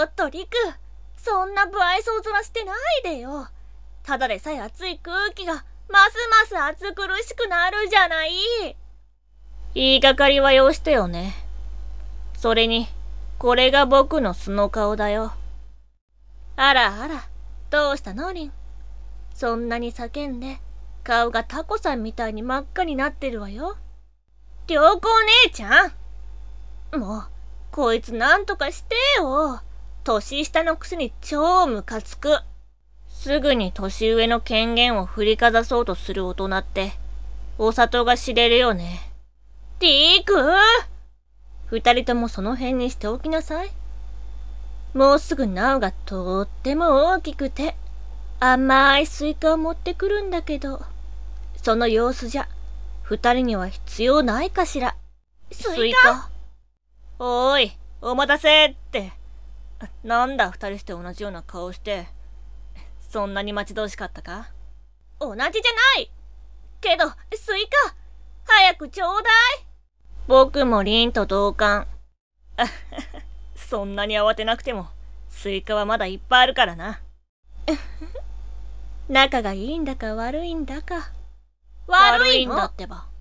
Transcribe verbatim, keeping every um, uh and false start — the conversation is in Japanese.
っとリク、そんな不愛想面してないでよ。ただでさえ熱い空気がますます暑苦しくなるじゃない。言いがかりはよしてよね。それに、これが僕の素の顔だよ。あらあら、どうしたのリン。そんなに叫んで、顔がタコさんみたいに真っ赤になってるわよ。良子姉ちゃん、もう、こいつなんとかしてよ。年下のくせに超ムカつく。すぐに年上の権限を振りかざそうとする大人って、お里が知れるよね。リーク！二人ともその辺にしておきなさい。もうすぐナオがとっても大きくて、甘いスイカを持ってくるんだけど、その様子じゃ、二人には必要ないかしら。スイカ？おーい、お待たせって。なんだ二人して同じような顔して。そんなに待ち遠しかったか？同じじゃないけど、スイカ、早くちょうだい。僕もリンと同感。そんなに慌てなくても、スイカはまだいっぱいあるからな。仲がいいんだか悪いんだか。悪いんだってば。